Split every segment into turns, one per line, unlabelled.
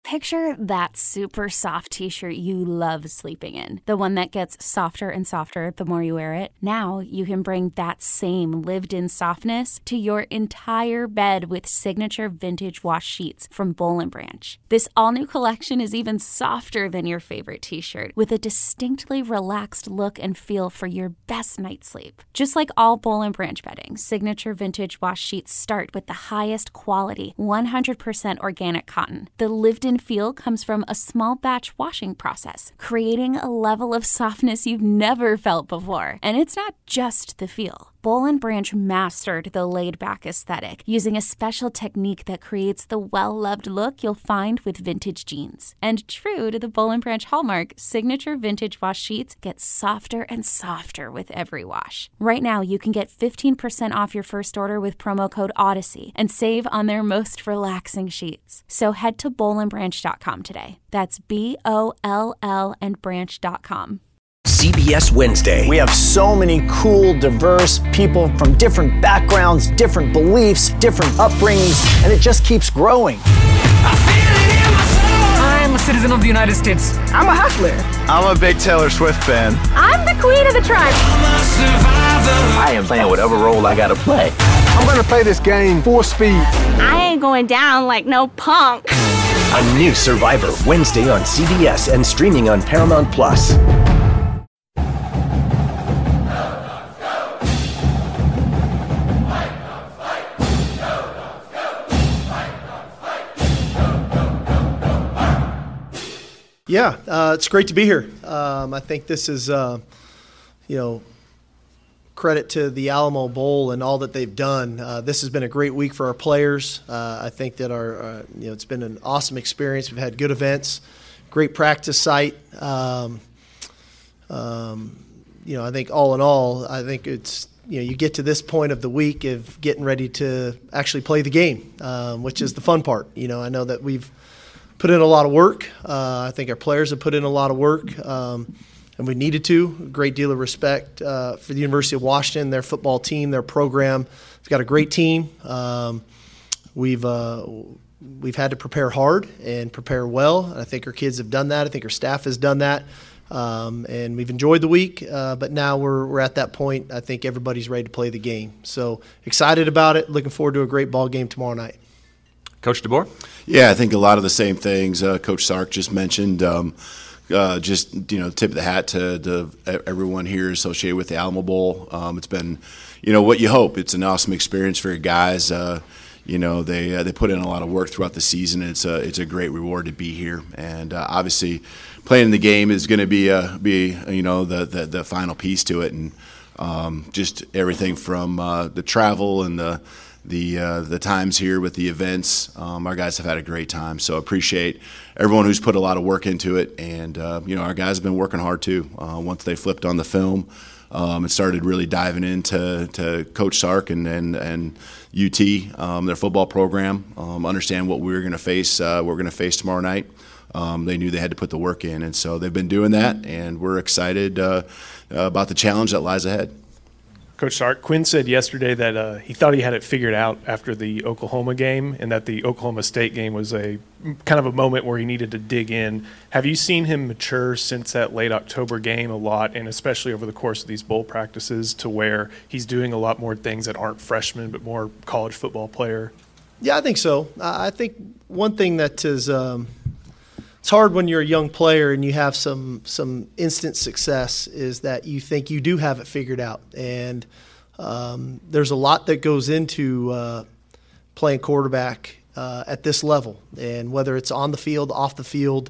Picture that super soft t-shirt you love sleeping in. The one that gets softer and softer the more you wear it. Now you can bring that same lived-in softness to your entire bed with signature vintage wash sheets from Boll & Branch. This all-new collection is even softer than your favorite t-shirt, with a distinctly relaxed look and feel for your best night's sleep. Just like all Boll & Branch bedding, signature vintage wash sheets start with the highest quality, 100% organic cotton. The lived-in feel comes from a small batch washing process, creating a level of softness you've never felt before. And it's not just the feel. Boll & Branch mastered the laid-back aesthetic using a special technique that creates the well-loved look you'll find with vintage jeans. And true to the Boll & Branch hallmark, signature vintage wash sheets get softer and softer with every wash. Right now, you can get 15% off your first order with promo code Odyssey and save on their most relaxing sheets. So head to bollandbranch.com today. That's BOLL and branch.com.
CBS Wednesday.
We have so many cool, diverse people from different backgrounds, different beliefs, different upbringings, and it just keeps growing.
I'm a citizen of the United States.
I'm a hustler.
I'm a big Taylor Swift fan.
I'm the queen of the tribe.
I am playing whatever role I gotta play.
I'm gonna play this game full speed.
I ain't going down like no punk.
A new Survivor Wednesday on CBS and streaming on Paramount Plus.
Yeah, it's great to be here. I think this is, credit to the Alamo Bowl and all that they've done. This has been a great week for our players. I think that it's been an awesome experience. We've had good events, great practice site. I think all in all, I think it's, you get to this point of the week of getting ready to actually play the game, which is the fun part. I know that we've put in a lot of work. I think our players have put in a lot of work, and we needed to. A great deal of respect for the University of Washington, their football team, their program. They've got a great team. We've had to prepare hard and prepare well. I think our kids have done that. I think our staff has done that. And we've enjoyed the week, but now we're at that point. I think everybody's ready to play the game. So excited about it. Looking forward to a great ball game tomorrow night.
Coach DeBoer?
Yeah, I think a lot of the same things Coach Sark just mentioned. Tip of the hat to everyone here associated with the Alamo Bowl. It's been, what you hope. It's an awesome experience for your guys. They put in a lot of work throughout the season. It's a great reward to be here, and obviously playing the game is going to be the final piece to it, and just everything from the travel and the times here with the events. Our guys have had a great time, so appreciate everyone who's put a lot of work into it, and our guys have been working hard too. Once they flipped on the film and started really diving into Coach Sark and UT, their football program, understand what we're going to face tomorrow night. They knew they had to put the work in, and so they've been doing that, and we're excited about the challenge that lies ahead.
Coach Sark, Quinn said yesterday that he thought he had it figured out after the Oklahoma game, and that the Oklahoma State game was a kind of a moment where he needed to dig in. Have you seen him mature since that late October game a lot, and especially over the course of these bowl practices, to where he's doing a lot more things that aren't freshmen but more college football player?
Yeah, I think so. I think one thing that is it's hard when you're a young player and you have some instant success is that you think you do have it figured out. And there's a lot that goes into playing quarterback at this level. And whether it's on the field, off the field,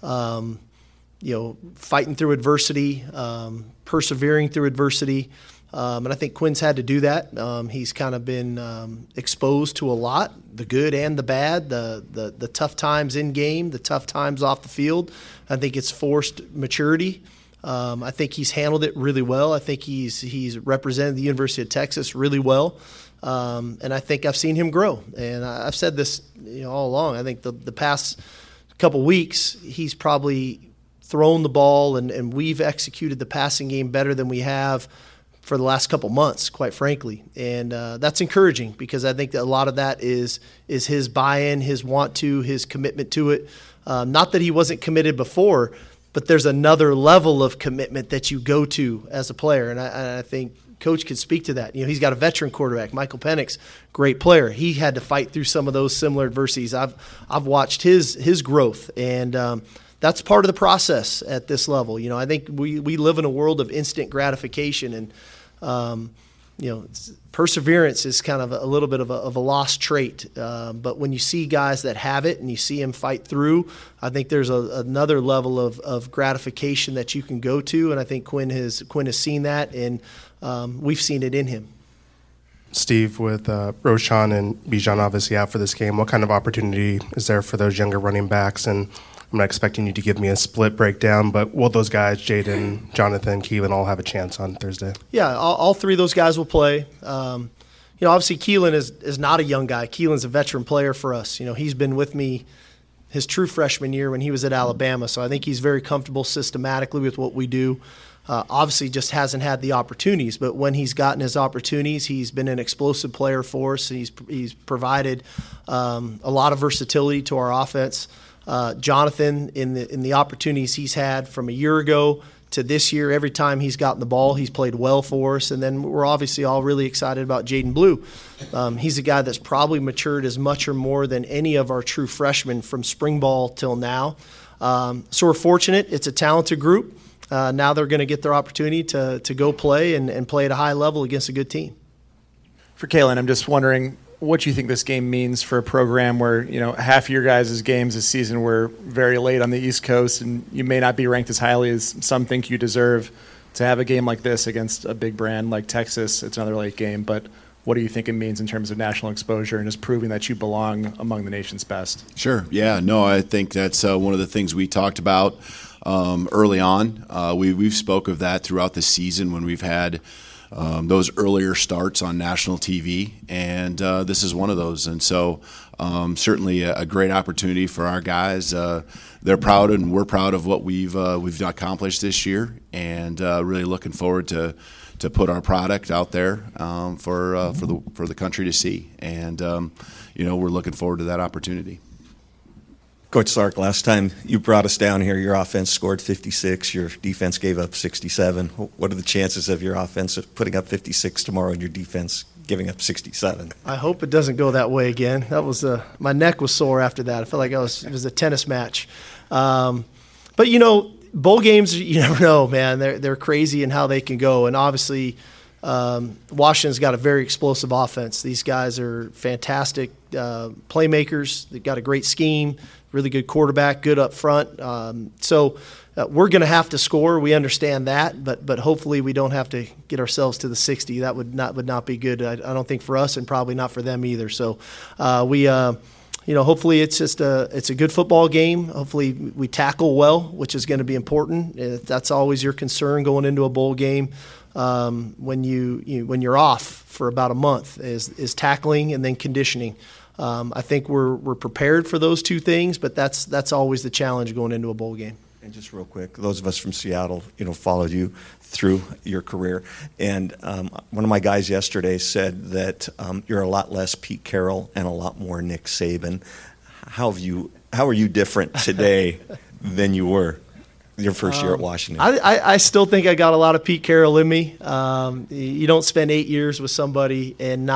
fighting through adversity, persevering through adversity. And I think Quinn's had to do that. He's kind of been exposed to a lot, the good and the bad, the tough times in game, the tough times off the field. I think it's forced maturity. I think he's handled it really well. I think he's represented the University of Texas really well. And I think I've seen him grow. And I've said this all along. I think the past couple weeks he's probably thrown the ball and we've executed the passing game better than we have for the last couple months, quite frankly. And that's encouraging because I think that a lot of that is his buy-in, his want to, his commitment to it. Not that he wasn't committed before, but there's another level of commitment that you go to as a player, and I think Coach could speak to that. He's got a veteran quarterback, Michael Penix, great player. He had to fight through some of those similar adversities. I've watched his growth, and that's part of the process at this level. I think we live in a world of instant gratification, and perseverance is kind of a little bit of a lost trait. But when you see guys that have it and you see them fight through, I think there's another level of gratification that you can go to, and I think Quinn has seen that, and we've seen it in him.
Steve, with Roshan and Bijan obviously out for this game, what kind of opportunity is there for those younger running backs? And I'm not expecting you to give me a split breakdown, but will those guys, Jaden, Jonathan, Keelan, all have a chance on Thursday? Yeah,
all three of those guys will play. Obviously Keelan is not a young guy. Keelan's a veteran player for us. He's been with me his true freshman year when he was at Alabama, so I think he's very comfortable systematically with what we do. Obviously just hasn't had the opportunities, but when he's gotten his opportunities, he's been an explosive player for us. He's provided a lot of versatility to our offense. Jonathan, in the opportunities he's had from a year ago to this year, every time he's gotten the ball, he's played well for us. And then we're obviously all really excited about Jaden Blue. He's a guy that's probably matured as much or more than any of our true freshmen from spring ball till now. So we're fortunate. It's a talented group. Now they're going to get their opportunity to go play and play at a high level against a good team.
For Kalen, I'm just wondering what you think this game means for a program where, half of your guys' games this season were very late on the East Coast, and you may not be ranked as highly as some think you deserve. To have a game like this against a big brand like Texas, it's another late game, but what do you think it means in terms of national exposure and just proving that you belong among the nation's best?
Sure. Yeah. No, I think that's one of the things we talked about early on. We've spoke of that throughout the season when we've had those earlier starts on national TV, and this is one of those. And so certainly a great opportunity for our guys. They're proud, and we're proud of what we've accomplished this year, and really looking forward to put our product out there for the country to see. And we're looking forward to that opportunity.
Coach Sark, last time you brought us down here, your offense scored 56, your defense gave up 67. What are the chances of your offense putting up 56 tomorrow and your defense giving up 67?
I hope it doesn't go that way again. That was my neck was sore after that. I felt like it was a tennis match. But bowl games, you never know, man. They're crazy in how they can go, and obviously Washington's got a very explosive offense. These guys are fantastic playmakers. They've got a great scheme, really good quarterback, good up front. So we're going to have to score. We understand that, but hopefully we don't have to get ourselves to the 60. That would not be good. I don't think for us, and probably not for them either. So hopefully it's a good football game. Hopefully we tackle well, which is going to be important. That's always your concern going into a bowl game. When you're off for about a month is tackling and then conditioning. I think we're prepared for those two things, but that's always the challenge going into a bowl game.
And just real quick, those of us from Seattle, followed you through your career, and one of my guys yesterday said that you're a lot less Pete Carroll and a lot more Nick Saban. How are you different today than you were your first year at Washington?
I still think I got a lot of Pete Carroll in me. You don't spend 8 years with somebody and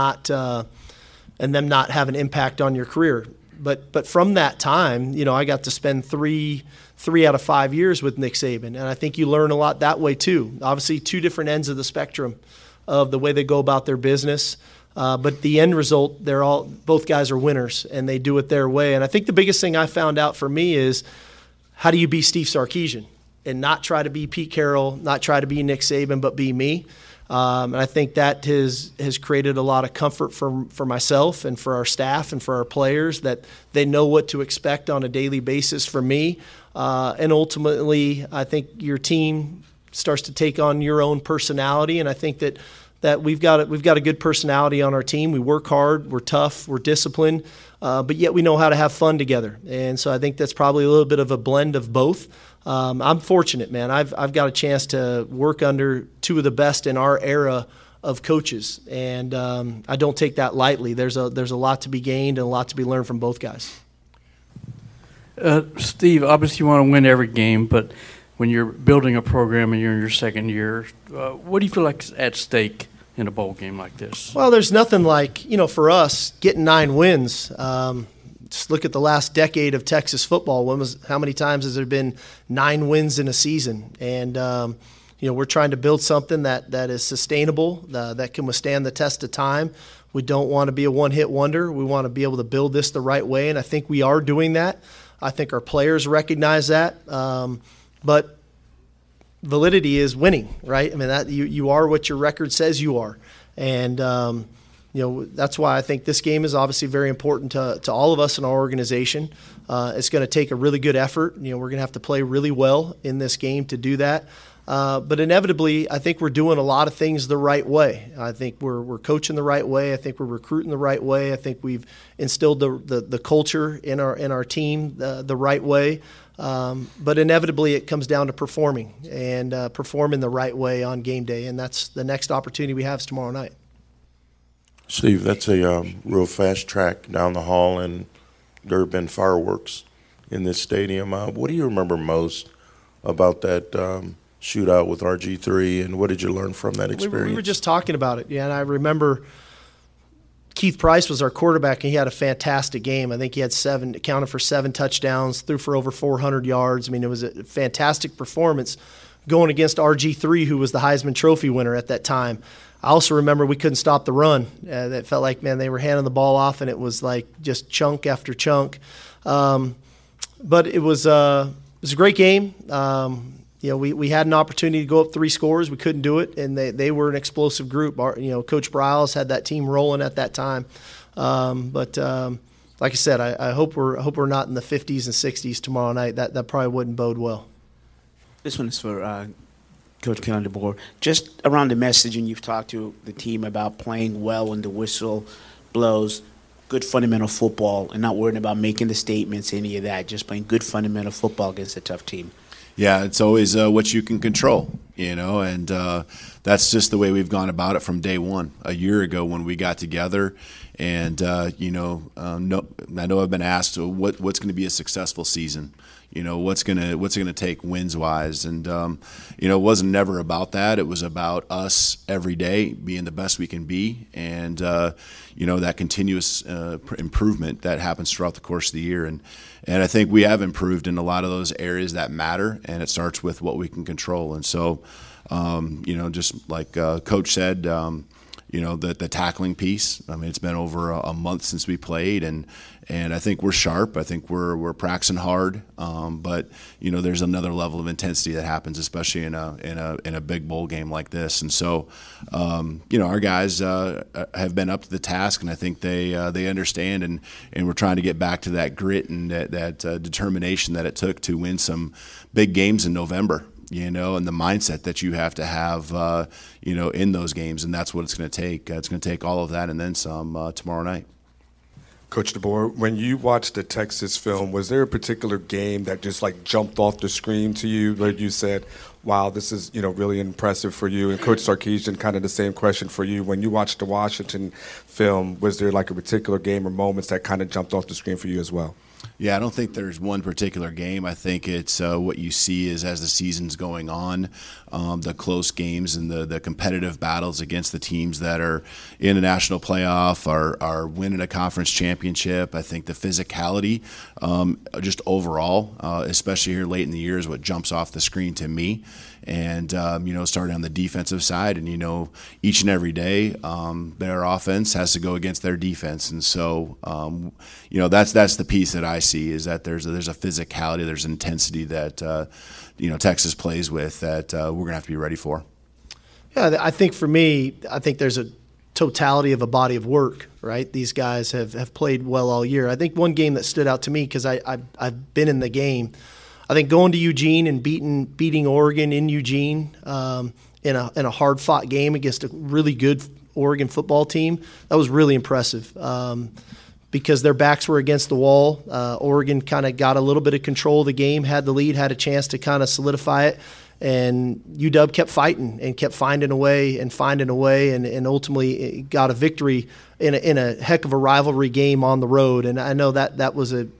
them not have an impact on your career. But from that time, I got to spend three out of 5 years with Nick Saban, and I think you learn a lot that way too. Obviously, two different ends of the spectrum of the way they go about their business. But the end result, both guys are winners, and they do it their way. And I think the biggest thing I found out for me is, how do you be Steve Sarkisian and not try to be Pete Carroll, not try to be Nick Saban, but be me? And I think that has created a lot of comfort for myself and for our staff and for our players, that they know what to expect on a daily basis from me. And ultimately, I think your team starts to take on your own personality, and I think that we've got a good personality on our team. We work hard, we're tough, we're disciplined, but yet we know how to have fun together. And so I think that's probably a little bit of a blend of both. I'm fortunate, man. I've got a chance to work under two of the best in our era of coaches, and I don't take that lightly. There's a lot to be gained and a lot to be learned from both guys.
Steve, obviously you want to win every game, but when you're building a program and you're in your second year, what do you feel like is at stake in a bowl game like this?
Well, there's nothing like, for us, getting 9 wins. Just look at the last decade of Texas football. How many times has there been 9 wins in a season? And, we're trying to build something that is sustainable, that can withstand the test of time. We don't want to be a one-hit wonder. We want to be able to build this the right way, and I think we are doing that. I think our players recognize that. But validity is winning, right? I mean, that you are what your record says you are. And, that's why I think this game is obviously very important to all of us in our organization. It's going to take a really good effort. We're going to have to play really well in this game to do that. But inevitably, I think we're doing a lot of things the right way. I think we're coaching the right way. I think we're recruiting the right way. I think we've instilled the culture in our team the right way. But inevitably, it comes down to performing and performing the right way on game day, and that's the next opportunity we have is tomorrow night.
Steve, that's a real fast track down the hall, and there have been fireworks in this stadium. What do you remember most about that shootout with RG3, and what did you learn from that experience?
We were just talking about it, and I remember Keith Price was our quarterback, and he had a fantastic game. I think he had accounted for 7 touchdowns, threw for over 400 yards. I mean, it was a fantastic performance going against RG3, who was the Heisman Trophy winner at that time. I also remember we couldn't stop the run. It felt like, man, they were handing the ball off, and it was like just chunk after chunk. But it was a great game. We had an opportunity to go up 3 scores. We couldn't do it, and they were an explosive group. Coach Bryles had that team rolling at that time. But like I said, I hope we're not in the 50s and 60s tomorrow night. That probably wouldn't bode well.
This one is for Coach Kalen DeBoer. Just around the messaging, you've talked to the team about playing well when the whistle blows, good fundamental football, and not worrying about making the statements, any of that, just playing good fundamental football against a tough team.
Yeah, it's always what you can control, and that's just the way we've gone about it from day one. A year ago when we got together, and I know I've been asked what's going to be a successful season. What's gonna take wins wise, and it wasn't never about that. It was about us every day being the best we can be, and that continuous improvement that happens throughout the course of the year. And I think we have improved in a lot of those areas that matter, and it starts with what we can control. And so, just like Coach said. The tackling piece. I mean, it's been over a month since we played, and I think we're sharp. I think we're practicing hard. But there's another level of intensity that happens, especially in a big bowl game like this. And so, our guys have been up to the task, and I think they understand, and we're trying to get back to that grit and that determination that it took to win some big games in November. And the mindset that you have to have, in those games, and that's what it's going to take. It's going to take all of that and then some tomorrow night.
Coach DeBoer, when you watched the Texas film, was there a particular game that just jumped off the screen to you, where you said, "Wow, this is really impressive for you"? And Coach Sarkisian, kind of the same question for you. When you watched the Washington film, was there a particular game or moments that kind of jumped off the screen for you as well?
Yeah, I don't think there's one particular game. I think it's what you see is as the season's going on, the close games and the competitive battles against the teams that are in a national playoff, are winning a conference championship. I think the physicality, just overall, especially here late in the year, is what jumps off the screen to me. And, starting on the defensive side, and, each and every day their offense has to go against their defense. And so, that's the piece that I see, is that there's a physicality, there's intensity that, Texas plays with that we're going to have to be ready for.
Yeah, I think for me, there's a totality of a body of work, right? These guys have played well all year. I think one game that stood out to me, because I've been in the game, I think going to Eugene and beating Oregon in Eugene in a hard-fought game against a really good Oregon football team, that was really impressive because their backs were against the wall. Oregon kind of got a little bit of control of the game, had the lead, had a chance to kind of solidify it, and UW kept fighting and kept finding a way and ultimately got a victory in a heck of a rivalry game on the road. And I know that was a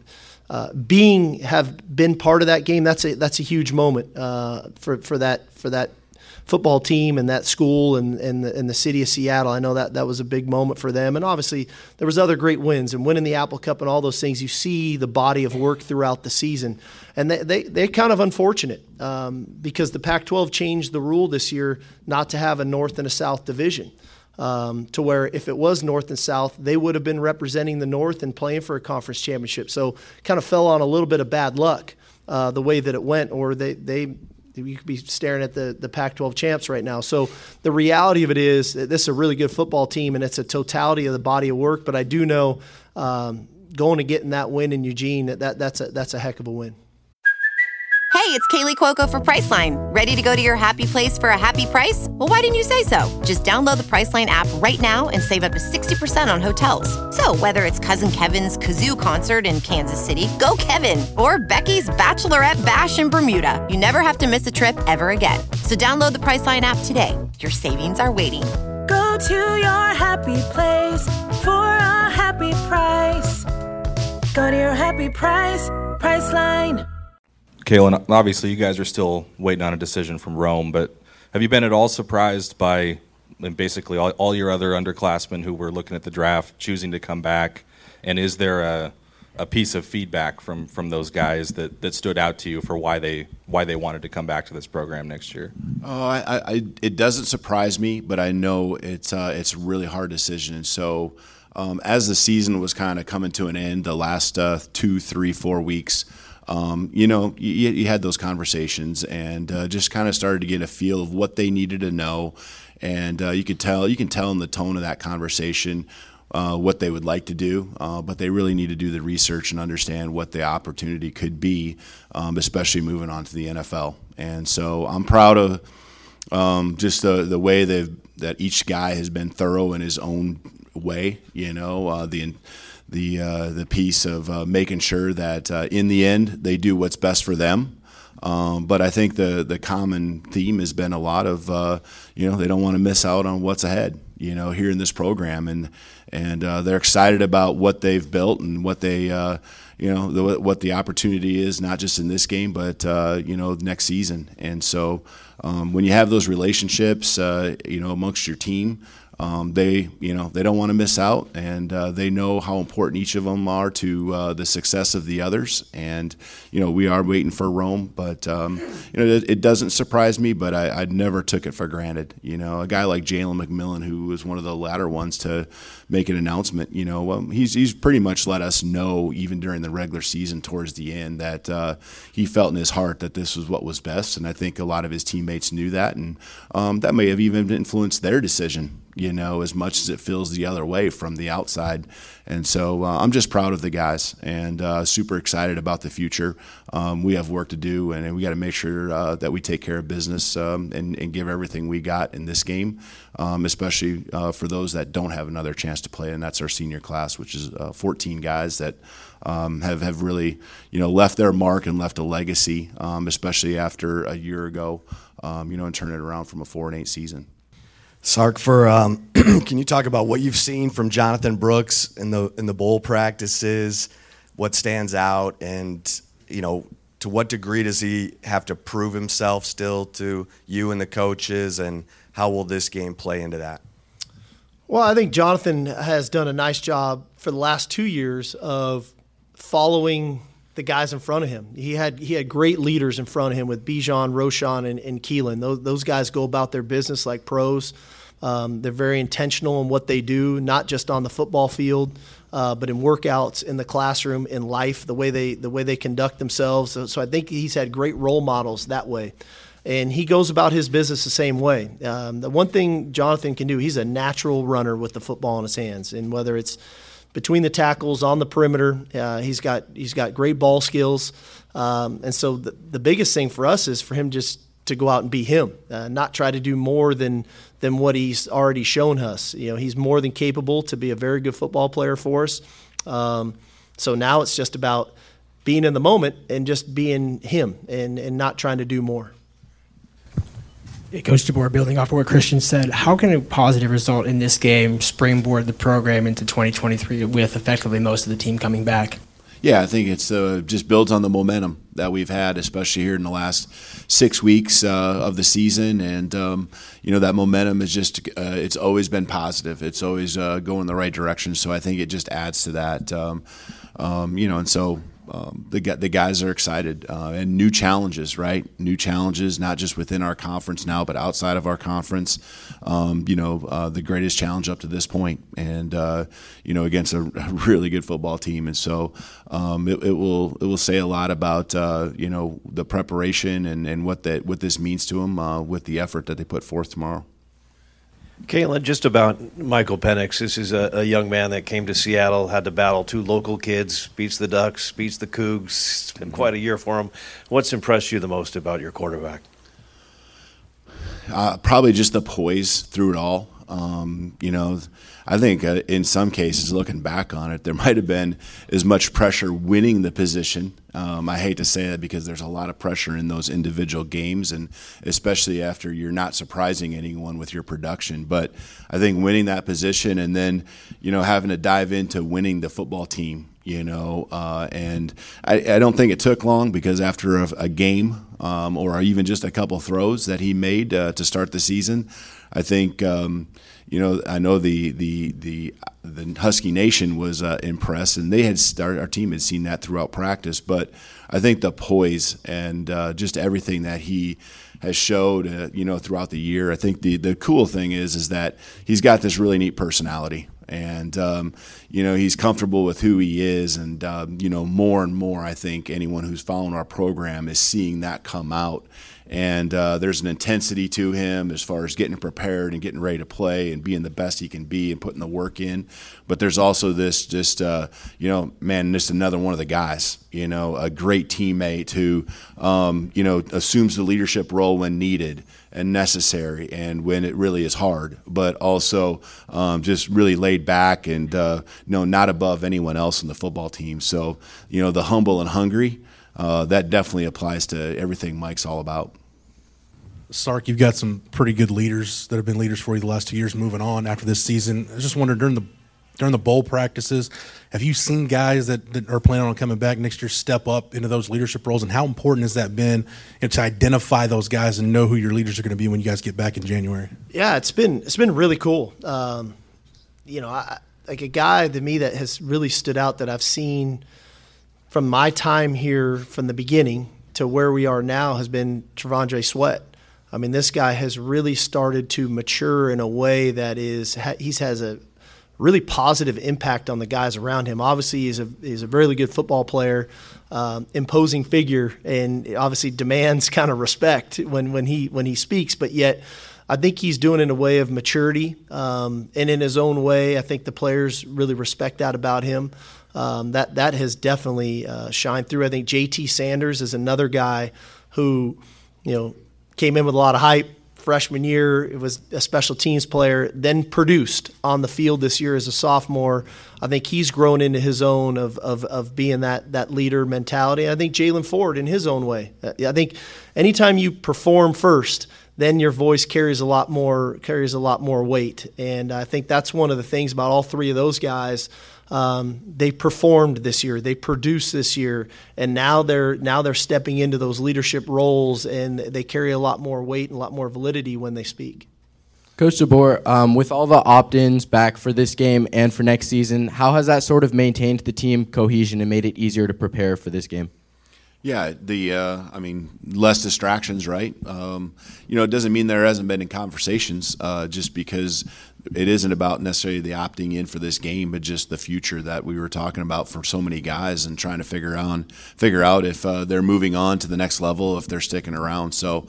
have been part of that game, that's a huge moment for that football team and that school and the city of Seattle. I know that was a big moment for them. And obviously there was other great wins and winning the Apple Cup and all those things. You see the body of work throughout the season. And they're kind of unfortunate because the Pac-12 changed the rule this year not to have a North and a South division. To where if it was North and South, they would have been representing the North and playing for a conference championship. So kind of fell on a little bit of bad luck the way that it went, or you could be staring at the Pac-12 champs right now. So the reality of it is that this is a really good football team, and it's a totality of the body of work. But I do know going and getting that win in Eugene, that's a heck of a win.
Hey, it's Kaylee Cuoco for Priceline. Ready to go to your happy place for a happy price? Well, why didn't you say so? Just download the Priceline app right now and save up to 60% on hotels. So whether it's Cousin Kevin's Kazoo Concert in Kansas City, go Kevin, or Becky's Bachelorette Bash in Bermuda, you never have to miss a trip ever again. So download the Priceline app today. Your savings are waiting.
Go to your happy place for a happy price. Go to your happy price, Priceline.
Kalen, obviously you guys are still waiting on a decision from Rome, but have you been at all surprised by basically all your other underclassmen who were looking at the draft choosing to come back? And is there a piece of feedback from those guys that stood out to you for why they wanted to come back to this program next year?
It doesn't surprise me, but I know it's a really hard decision. And so as the season was kind of coming to an end, the last 2, 3, 4 weeks, you had those conversations and just kind of started to get a feel of what they needed to know, and you can tell in the tone of that conversation what they would like to do, but they really need to do the research and understand what the opportunity could be, especially moving on to the NFL. And so I'm proud of just the way that each guy has been thorough in his own way. The piece of making sure that in the end they do what's best for them. But I think the common theme has been a lot of, they don't want to miss out on what's ahead, here in this program. And they're excited about what they've built and what they, what the opportunity is, not just in this game, but, next season. And so when you have those relationships, amongst your team, they don't want to miss out, and they know how important each of them are to the success of the others. And we are waiting for Rome, but it doesn't surprise me. But I never took it for granted. A guy like Jalen McMillan, who was one of the latter ones to make an announcement, he's pretty much let us know even during the regular season towards the end that he felt in his heart that this was what was best, and I think a lot of his teammates knew that, and that may have even influenced their decision. As much as it feels the other way from the outside. And so I'm just proud of the guys and super excited about the future. We have work to do, and we got to make sure that we take care of business and give everything we got in this game, especially for those that don't have another chance to play, and that's our senior class, which is 14 guys that have really left their mark and left a legacy, especially after a year ago, and turn it around from a 4-8 season.
Sark, can you talk about what you've seen from Jonathan Brooks in the bowl practices? What stands out, and to what degree does he have to prove himself still to you and the coaches, and how will this game play into that?
Well, I think Jonathan has done a nice job for the last 2 years of following the guys in front of him. He had great leaders in front of him with Bijan, Roshan, and Keelan. Those guys go about their business like pros. They're very intentional in what they do, not just on the football field, but in workouts, in the classroom, in life, the way they conduct themselves. So I think he's had great role models that way. And he goes about his business the same way. The one thing Jonathan can do, he's a natural runner with the football in his hands, and whether it's between the tackles, on the perimeter, he's got great ball skills. And so the biggest thing for us is for him just to go out and be him, not try to do more than what he's already shown us. He's more than capable to be a very good football player for us. So now it's just about being in the moment and just being him and not trying to do more.
Coach DeBoer, building off of what Christian said, how can a positive result in this game springboard the program into 2023 with effectively most of the team coming back?
Yeah, I think it's just builds on the momentum that we've had, especially here in the last 6 weeks of the season. And, that momentum is just it's always been positive. It's always going the right direction. So I think it just adds to that, and so the guys are excited and new challenges, right? New challenges, not just within our conference now, but outside of our conference. The greatest challenge up to this point, and against a really good football team. And so it will say a lot about the preparation and what this means to them with the effort that they put forth tomorrow.
Caitlin, just about Michael Penix. This is a young man that came to Seattle, had to battle 2 local kids, beats the Ducks, beats the Cougs. It's been quite a year for him. What's impressed you the most about your quarterback?
Probably just the poise through it all. I think in some cases, looking back on it, there might have been as much pressure winning the position. I hate to say that because there's a lot of pressure in those individual games, and especially after you're not surprising anyone with your production. But I think winning that position and then, having to dive into winning the football team, and I don't think it took long because after a game or even just a couple throws that he made to start the season, I think I know the Husky Nation was impressed, and our team had seen that throughout practice. But I think the poise and just everything that he has showed, throughout the year. I think the cool thing is that he's got this really neat personality. And, he's comfortable with who he is. And, more and more, I think anyone who's following our program is seeing that come out. And there's an intensity to him as far as getting prepared and getting ready to play and being the best he can be and putting the work in. But there's also this just another one of the guys, a great teammate who, assumes the leadership role when needed and necessary and when it really is hard, but also just really laid back and, not above anyone else in the football team. So, the humble and hungry, that definitely applies to everything Mike's all about.
Sark, you've got some pretty good leaders that have been leaders for you the last 2 years moving on after this season. I was just wondering, during the bowl practices, have you seen guys that are planning on coming back next year step up into those leadership roles, and how important has that been to identify those guys and know who your leaders are going to be when you guys get back in January?
Yeah, it's been really cool. Like a guy to me that has really stood out that I've seen from my time here from the beginning to where we are now has been T'Vondre Sweat. I mean, this guy has really started to mature in a way that he has a really positive impact on the guys around him. Obviously, he's a really good football player, imposing figure, and obviously demands kind of respect when he speaks. But yet, I think he's doing it in a way of maturity, and in his own way. I think the players really respect that about him. That has definitely shined through. I think J.T. Sanders is another guy who, came in with a lot of hype freshman year. It was a special teams player, then produced on the field this year as a sophomore. I think he's grown into his own of being that leader mentality. I think Jalen Ford in his own way. I think anytime you perform first, then your voice carries a lot more weight. And I think that's one of the things about all three of those guys. They performed this year, they produced this year, and now they're stepping into those leadership roles, and they carry a lot more weight and a lot more validity when they speak.
Coach DeBoer, with all the opt-ins back for this game and for next season, how has that sort of maintained the team cohesion and made it easier to prepare for this game?
Yeah, less distractions, right? It doesn't mean there hasn't been in conversations, just because it isn't about necessarily the opting in for this game, but just the future that we were talking about for so many guys and trying to figure out if they're moving on to the next level, if they're sticking around. So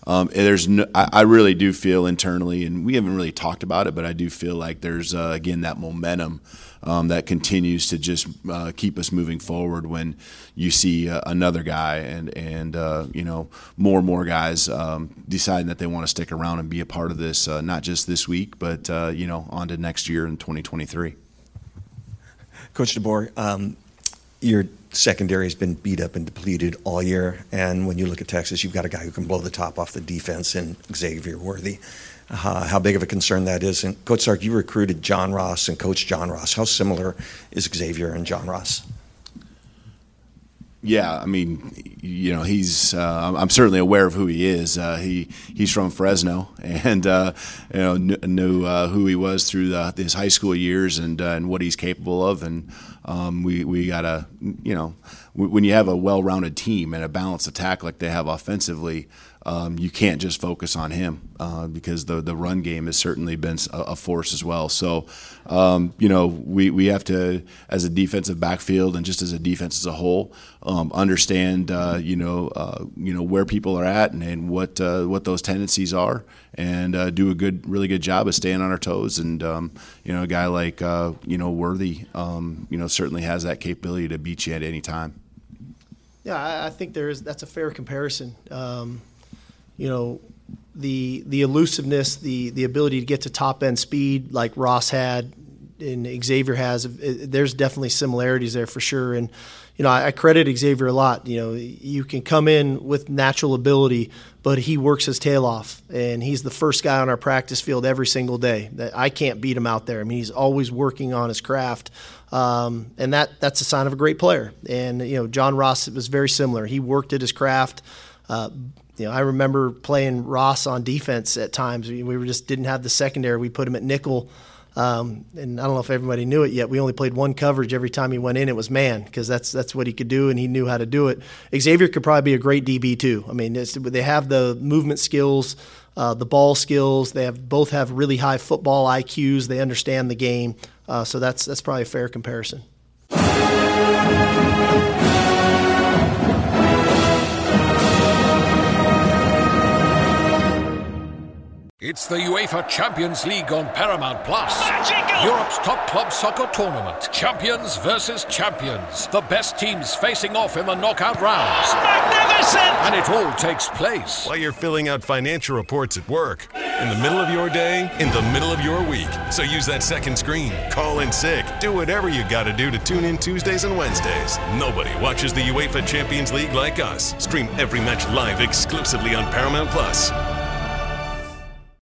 I really do feel internally, and we haven't really talked about it, but I do feel like there's again that momentum that continues to just keep us moving forward when you see another guy and more and more guys deciding that they want to stick around and be a part of this, not just this week, but on to next year in 2023.
Coach DeBoer, your secondary has been beat up and depleted all year, and when you look at Texas, you've got a guy who can blow the top off the defense in Xavier Worthy. How big of a concern that is. And Coach Sark, you recruited John Ross and Coach John Ross. How similar is Xavier and John Ross?
Yeah, I mean, he's. I'm certainly aware of who he is. He's from Fresno, and knew who he was through his high school years and what he's capable of. And we gotta, when you have a well-rounded team and a balanced attack like they have offensively, you can't just focus on him because the run game has certainly been a force as well. So, we have to, as a defensive backfield and just as a defense as a whole, understand, where people are at and what those tendencies are, and do a really good job of staying on our toes. And a guy like Worthy, certainly has that capability to beat you at any time.
Yeah, I think that's a fair comparison. The elusiveness, the ability to get to top end speed like Ross had and Xavier has, there's definitely similarities there for sure. And, I credit Xavier a lot. You can come in with natural ability, but he works his tail off, and he's the first guy on our practice field every single day. I can't beat him out there. I mean, he's always working on his craft. And that's a sign of a great player. And, John Ross was very similar. He worked at his craft. I remember playing Ross on defense at times. We just didn't have the secondary. We put him at nickel. And I don't know if everybody knew it yet. We only played one coverage every time he went in. It was man, because that's what he could do, and he knew how to do it. Xavier could probably be a great DB too. I mean, they have the movement skills, the ball skills. They both have really high football IQs. They understand the game. So that's probably a fair comparison.
It's the UEFA Champions League on Paramount Plus. Europe's top club soccer tournament. Champions versus champions. The best teams facing off in the knockout rounds. Magnificent! And it all takes place
while you're filling out financial reports at work. In the middle of your day, in the middle of your week. So use that second screen. Call in sick. Do whatever you gotta do to tune in Tuesdays and Wednesdays. Nobody watches the UEFA Champions League like us. Stream every match live exclusively on Paramount Plus.